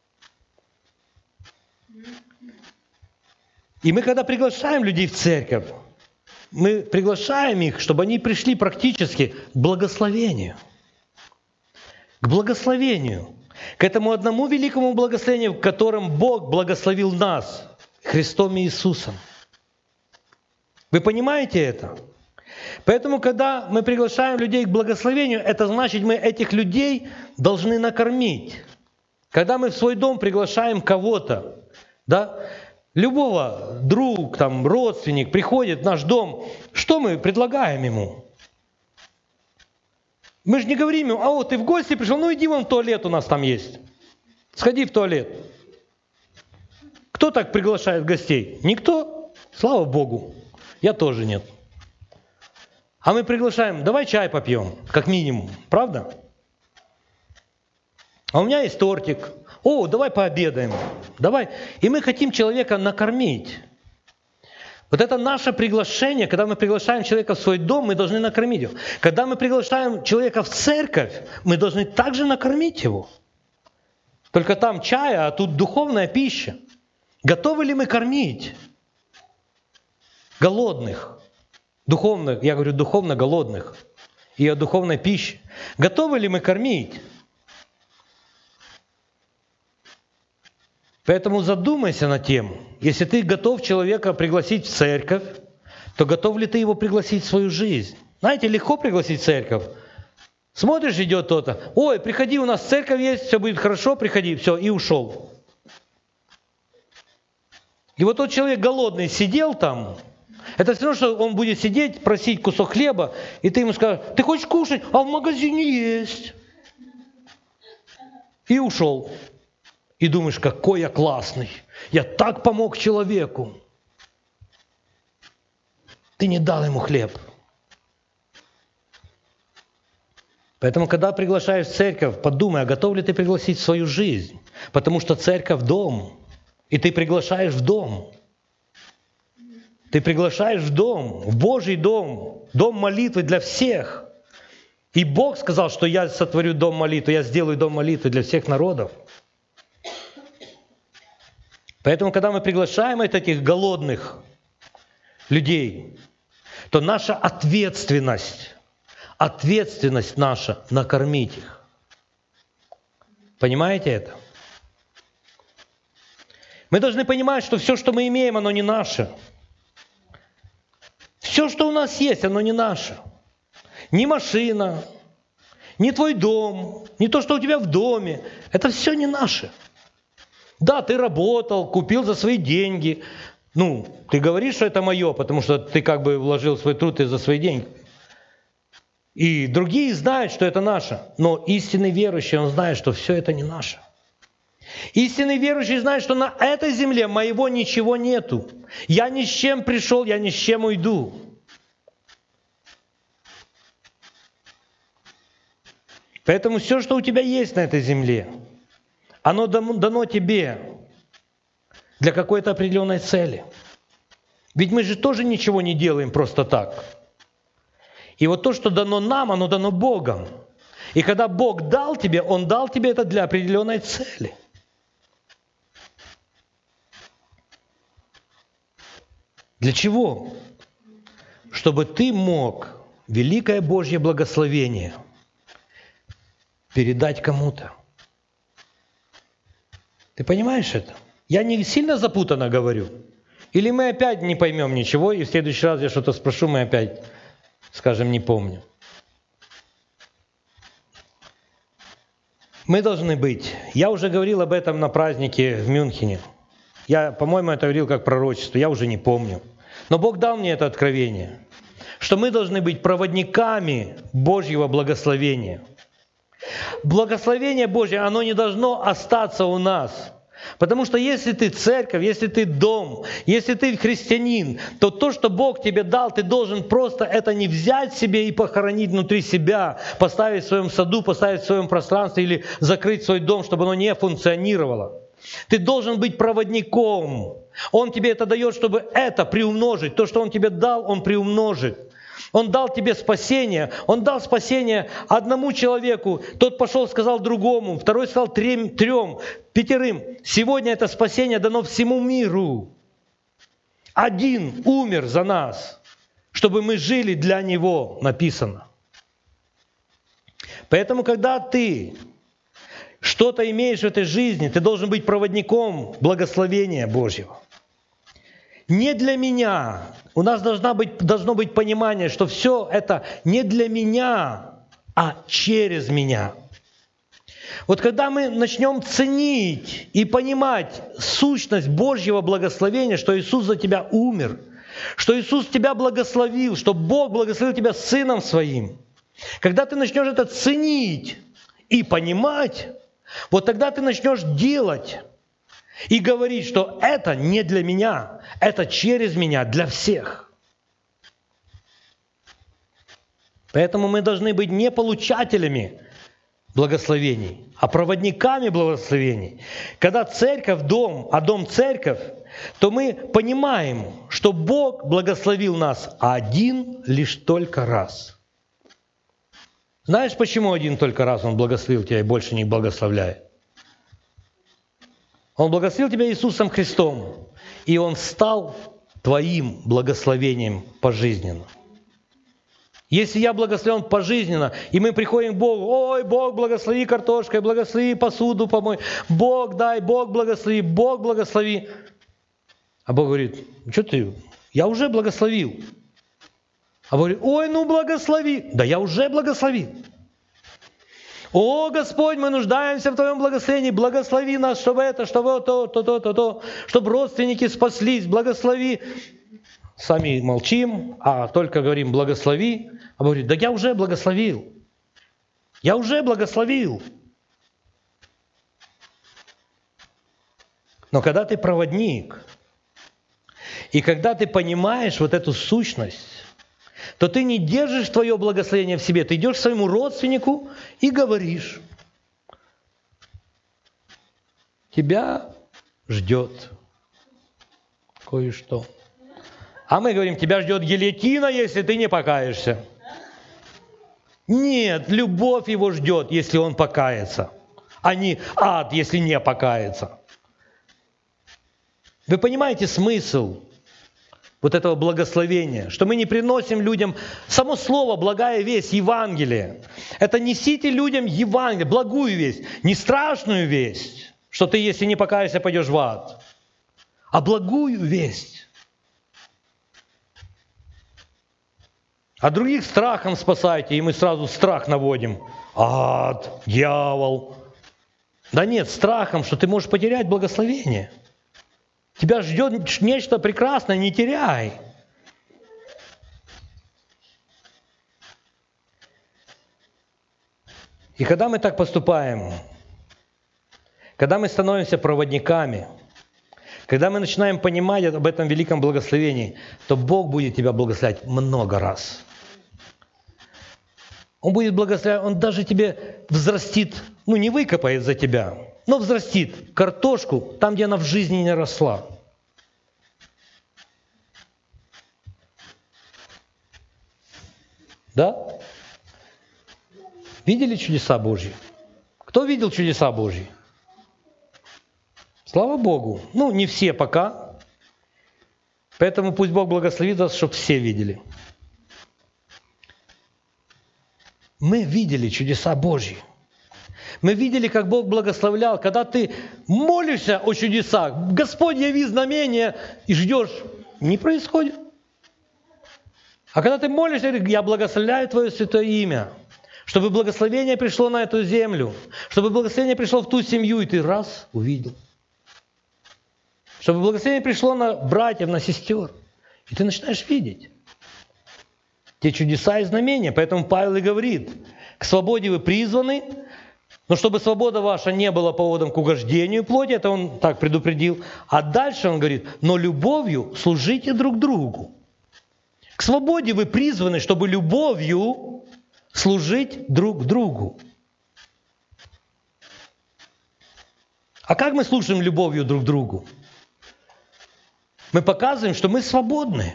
И мы, когда приглашаем людей в церковь, мы приглашаем их, чтобы они пришли практически к благословению. К благословению. К этому одному великому благословению, в котором Бог благословил нас, Христом Иисусом. Вы понимаете это? Поэтому, когда мы приглашаем людей к благословению, это значит, мы этих людей должны накормить. Когда мы в свой дом приглашаем кого-то, да, любого друг, там, родственник приходит в наш дом, что мы предлагаем ему? Мы же не говорим ему, а вот ты в гости пришел, ну иди вон в туалет, у нас там есть. Сходи в туалет. Кто так приглашает гостей? Никто. Слава Богу. Я тоже нет. А мы приглашаем, давай чай попьем, как минимум. Правда? А у меня есть тортик. О, давай пообедаем. Давай. И мы хотим человека накормить. Вот это наше приглашение, когда мы приглашаем человека в свой дом, мы должны накормить его. Когда мы приглашаем человека в церковь, мы должны также накормить его. Только там чай, а тут духовная пища. Готовы ли мы кормить голодных? Духовных, я говорю, духовно голодных. И о духовной пище. Готовы ли мы кормить? Поэтому задумайся над тем, если ты готов человека пригласить в церковь, то готов ли ты его пригласить в свою жизнь? Знаете, легко пригласить в церковь. Смотришь, идет кто-то, ой, приходи, у нас церковь есть, все будет хорошо, приходи, все, и ушел. И вот тот человек голодный сидел там, это все равно, что он будет сидеть, просить кусок хлеба, и ты ему скажешь, ты хочешь кушать, а в магазине есть. И ушел. И думаешь, какой я классный. Я так помог человеку. Ты не дал ему хлеб. Поэтому, когда приглашаешь в церковь, подумай, а готов ли ты пригласить в свою жизнь? Потому что церковь – дом, и ты приглашаешь в дом. Ты приглашаешь в дом, в Божий дом, дом молитвы для всех. И Бог сказал, что я сотворю дом молитвы, я сделаю дом молитвы для всех народов. Поэтому, когда мы приглашаем таких голодных людей, то наша ответственность, ответственность наша накормить их. Понимаете это? Мы должны понимать, что все, что мы имеем, оно не наше. Все, что у нас есть, оно не наше. Ни машина, ни твой дом, ни то, что у тебя в доме. Это все не наше. Да, ты работал, купил за свои деньги. Ну, ты говоришь, что это мое, потому что ты как бы вложил свой труд и за свои деньги. И другие знают, что это наше. Но истинный верующий, он знает, что все это не наше. Истинный верующий знает, что на этой земле моего ничего нету. Я ни с чем пришел, я ни с чем уйду. Поэтому все, что у тебя есть на этой земле, оно дано тебе для какой-то определенной цели. Ведь мы же тоже ничего не делаем просто так. И вот то, что дано нам, оно дано Богом. И когда Бог дал тебе, Он дал тебе это для определенной цели. Для чего? Чтобы ты мог великое Божье благословение передать кому-то. Ты понимаешь это? Я не сильно запутанно говорю? Или мы опять не поймем ничего, и в следующий раз я что-то спрошу, мы опять скажем, не помню. Мы должны быть. Я уже говорил об этом на празднике в Мюнхене. Я, по-моему, это говорил как пророчество, я уже не помню. Но Бог дал мне это откровение, что мы должны быть проводниками Божьего благословения. Благословение Божье, оно не должно остаться у нас. Потому что если ты церковь, если ты дом, если ты христианин, то то, что Бог тебе дал, ты должен просто это не взять себе и похоронить внутри себя, поставить в своем саду, поставить в своем пространстве или закрыть свой дом, чтобы оно не функционировало. Ты должен быть проводником. Он тебе это дает, чтобы это приумножить. То, что Он тебе дал, Он приумножит. Он дал тебе спасение. Он дал спасение одному человеку. Тот пошел, сказал другому. Второй сказал трем, трем, пятерым. Сегодня это спасение дано всему миру. Один умер за нас, чтобы мы жили для Него, написано. Поэтому, когда ты что-то имеешь в этой жизни, ты должен быть проводником благословения Божьего. Не для меня. У нас должна быть, должно быть понимание, что все это не для меня, а через меня. Вот когда мы начнем ценить и понимать сущность Божьего благословения, что Иисус за тебя умер, что Иисус тебя благословил, что Бог благословил тебя Сыном Своим, когда ты начнешь это ценить и понимать, вот тогда ты начнешь делать и говорить, что это не для меня, это через меня, для всех. Поэтому мы должны быть не получателями благословений, а проводниками благословений. Когда церковь – дом, а дом – церковь, то мы понимаем, что Бог благословил нас один лишь только раз. Знаешь, почему один только раз Он благословил тебя и больше не благословляет? Он благословил тебя Иисусом Христом, и Он стал твоим благословением пожизненно. Если я благословен пожизненно, и мы приходим к Богу, ой, Бог, благослови картошкой, благослови посуду помой, Бог дай, Бог благослови, Бог благослови. А Бог говорит, что ты, я уже благословил. А Бог говорит, ой, ну благослови. Да я уже благословил. О, Господь, мы нуждаемся в Твоем благословении, благослови нас, чтобы это, чтобы то, то, то, то, то, чтобы родственники спаслись, благослови. Сами молчим, а только говорим благослови. А Бог говорит, да я уже благословил. Я уже благословил. Но когда ты проводник, и когда ты понимаешь вот эту сущность, то ты не держишь твое благословение в себе, ты идешь к своему родственнику и говоришь: тебя ждет кое-что. А мы говорим: тебя ждет гильотина, если ты не покаешься. Нет, любовь его ждет, если он покается, а не ад, если не покается. Вы понимаете смысл вот этого благословения, что мы не приносим людям само слово «благая весть», Евангелие. Это несите людям Евангелие, благую весть, не страшную весть, что ты, если не покаешься, пойдешь в ад, а благую весть. А других страхом спасайте, и мы сразу страх наводим. Ад, дьявол. Да нет, страхом, что ты можешь потерять благословение. Тебя ждет нечто прекрасное, не теряй. И когда мы так поступаем, когда мы становимся проводниками, когда мы начинаем понимать об этом великом благословении, то Бог будет тебя благословлять много раз. Он будет благословлять, Он даже тебе взрастит, ну не выкопает за тебя, но взрастит картошку там, где она в жизни не росла. Да? Видели чудеса Божьи? Кто видел чудеса Божьи? Слава Богу. Ну, не все пока. Поэтому пусть Бог благословит нас, чтобы все видели. Мы видели чудеса Божьи. Мы видели, как Бог благословлял. Когда ты молишься о чудесах, Господь, яви знамение, и ждешь, не происходит. А когда ты молишься, я благословляю Твое святое имя, чтобы благословение пришло на эту землю, чтобы благословение пришло в ту семью, и ты раз увидел. Чтобы благословение пришло на братьев, на сестер, и ты начинаешь видеть те чудеса и знамения. Поэтому Павел и говорит: к свободе вы призваны, но чтобы свобода ваша не была поводом к угождению плоти, это он так предупредил. А дальше он говорит: но любовью служите друг другу. К свободе вы призваны, чтобы любовью служить друг другу. А как мы служим любовью друг другу? Мы показываем, что мы свободны,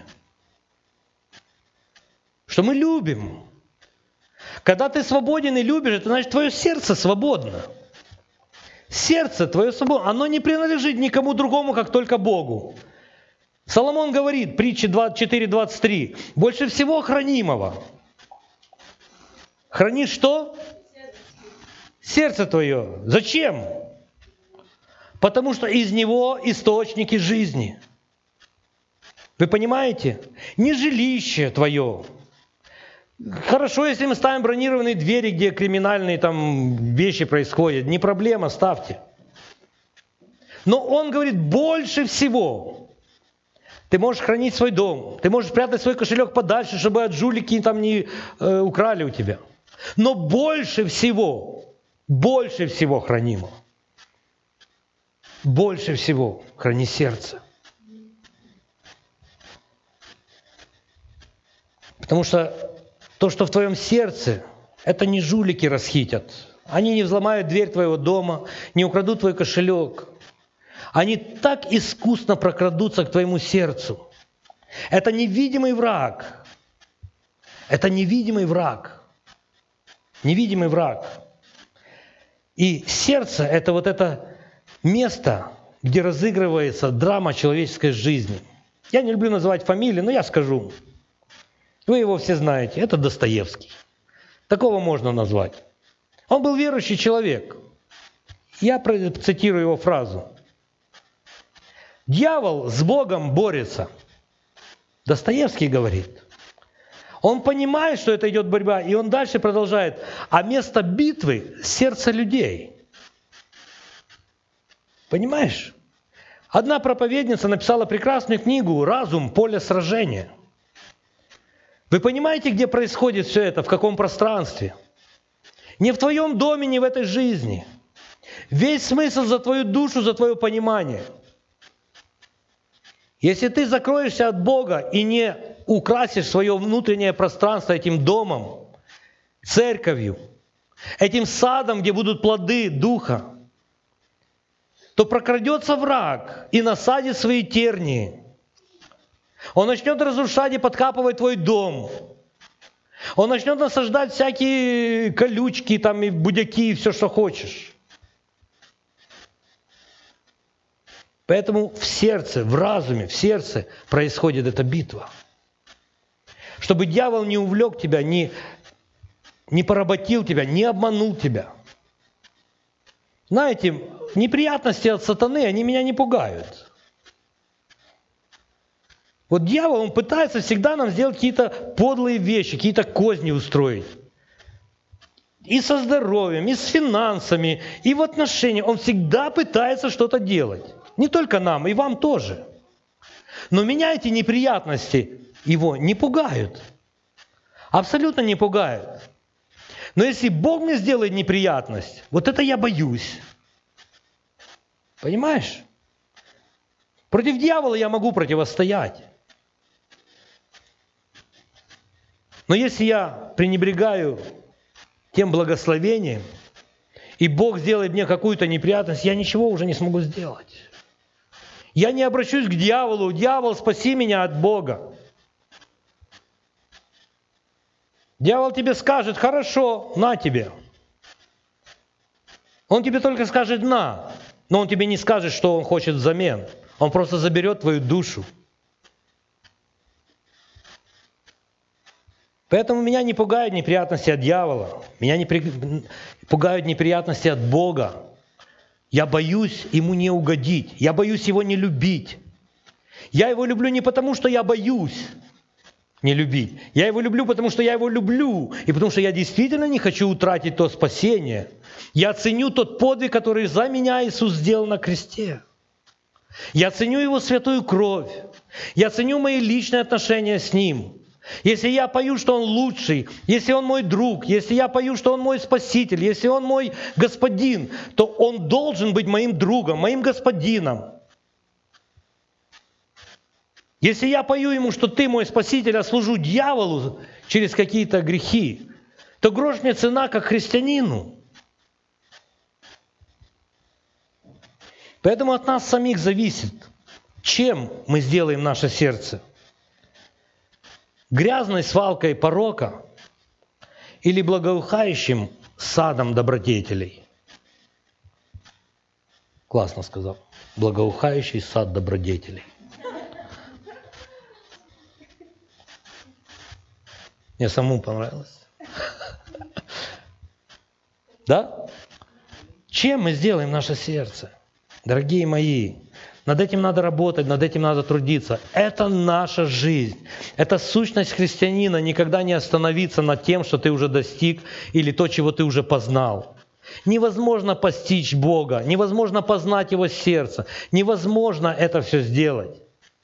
что мы любим. Когда ты свободен и любишь, это значит, твое сердце свободно. Сердце твое свободно, оно не принадлежит никому другому, как только Богу. Соломон говорит, притча двадцать четыре двадцать три, больше всего хранимого. Храни что? Сердце твое. Зачем? Потому что из него источники жизни. Вы понимаете? Не жилище твое. Хорошо, если мы ставим бронированные двери, где криминальные там вещи происходят. Не проблема, ставьте. Но он говорит, больше всего ты можешь хранить свой дом. Ты можешь прятать свой кошелек подальше, чтобы от жулики там не э, украли у тебя. Но больше всего, больше всего хранимо. Больше всего храни сердце. Потому что то, что в твоем сердце, это не жулики расхитят. Они не взломают дверь твоего дома, не украдут твой кошелек. Они так искусно прокрадутся к твоему сердцу. Это невидимый враг. Это невидимый враг. Невидимый враг. И сердце – это вот это место, где разыгрывается драма человеческой жизни. Я не люблю называть фамилии, но я скажу. Вы его все знаете. Это Достоевский. Такого можно назвать. Он был верующий человек. Я цитирую его фразу. «Дьявол с Богом борется». Достоевский говорит. Он понимает, что это идет борьба, и он дальше продолжает. А место битвы – сердце людей. Понимаешь? Одна проповедница написала прекрасную книгу «Разум. Поле сражения». Вы понимаете, где происходит все это, в каком пространстве? Не в твоем доме, не в этой жизни. Весь смысл за твою душу, за твое понимание – Если ты закроешься от Бога и не украсишь свое внутреннее пространство этим домом, церковью, этим садом, где будут плоды Духа, то прокрадется враг и насадит свои тернии. Он начнет разрушать и подкапывать твой дом. Он начнет насаждать всякие колючки, там, и будяки, и все, что хочешь. Поэтому в сердце, в разуме, в сердце происходит эта битва. Чтобы дьявол не увлек тебя, не, не поработил тебя, не обманул тебя. Знаете, неприятности от сатаны, они меня не пугают. Вот дьявол, он пытается всегда нам сделать какие-то подлые вещи, какие-то козни устроить. И со здоровьем, и с финансами, и в отношениях. Он всегда пытается что-то делать. Не только нам, и вам тоже. Но меня эти неприятности его не пугают. Абсолютно не пугают. Но если Бог мне сделает неприятность, вот это я боюсь. Понимаешь? Против дьявола я могу противостоять. Но если я пренебрегаю тем благословением, и Бог сделает мне какую-то неприятность, я ничего уже не смогу сделать. Я не обращусь к дьяволу: дьявол, спаси меня от Бога. Дьявол тебе скажет: хорошо, на тебе. Он тебе только скажет: на, но он тебе не скажет, что он хочет взамен. Он просто заберет твою душу. Поэтому меня не пугают неприятности от дьявола. Меня не при... пугают неприятности от Бога. Я боюсь ему не угодить. Я боюсь его не любить. Я его люблю не потому, что я боюсь не любить. Я его люблю, потому что я его люблю. И потому что я действительно не хочу утратить то спасение. Я ценю тот подвиг, который за меня Иисус сделал на кресте. Я ценю Его святую кровь. Я ценю мои личные отношения с Ним. Если я пою, что Он лучший, если Он мой друг, если я пою, что Он мой спаситель, если Он мой господин, то Он должен быть моим другом, моим господином. Если я пою Ему, что Ты мой спаситель, а служу дьяволу через какие-то грехи, то грош мне цена как христианину. Поэтому от нас самих зависит, чем мы сделаем наше сердце. Грязной свалкой порока или благоухающим садом добродетелей? Классно сказал. Благоухающий сад добродетелей. Мне самому понравилось. Да? Чем мы сделаем наше сердце? Дорогие мои, над этим надо работать, над этим надо трудиться. Это наша жизнь. Это сущность христианина, никогда не остановиться над тем, что ты уже достиг, или то, чего ты уже познал. Невозможно постичь Бога, невозможно познать Его сердце, невозможно это все сделать.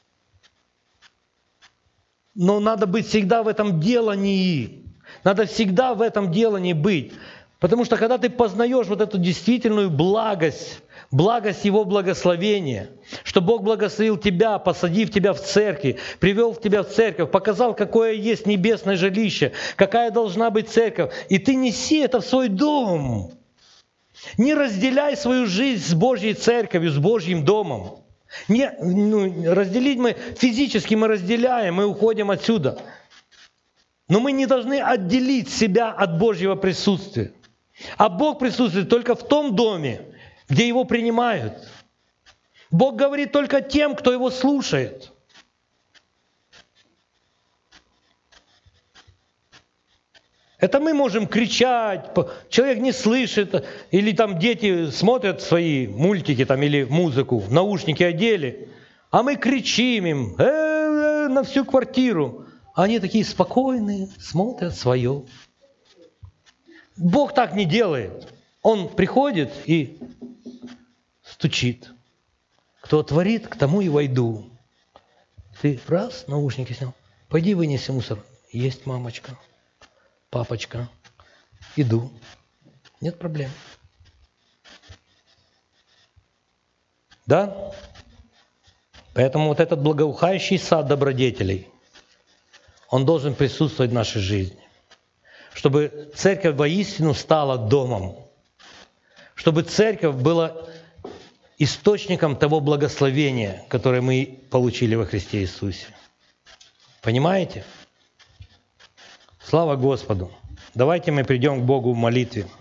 Но надо быть всегда в этом делании. Надо всегда в этом делании быть. Потому что когда ты познаешь вот эту действительную благость, благость Его благословения, что Бог благословил тебя, посадив тебя в церкви, привел тебя в церковь, показал, какое есть небесное жилище, какая должна быть церковь. И ты неси это в свой дом. Не разделяй свою жизнь с Божьей церковью, с Божьим домом. Не, ну, разделить мы физически мы разделяем, мы уходим отсюда. Но мы не должны отделить себя от Божьего присутствия. А Бог присутствует только в том доме, где Его принимают. Бог говорит только тем, кто Его слушает. Это мы можем кричать, человек не слышит, или там дети смотрят свои мультики там, или музыку, наушники одели, а мы кричим им э-э-э, на всю квартиру. А они такие спокойные, смотрят свое. Бог так не делает. Он приходит и стучит. Кто творит, к тому и войду. Ты раз, наушники снял, пойди вынеси мусор. Есть, мамочка, папочка, иду. Нет проблем. Да? Поэтому вот этот благоухающий сад добродетелей, он должен присутствовать в нашей жизни, чтобы церковь воистину стала домом, чтобы церковь была источником того благословения, которое мы получили во Христе Иисусе. Понимаете? Слава Господу! Давайте мы придем к Богу в молитве.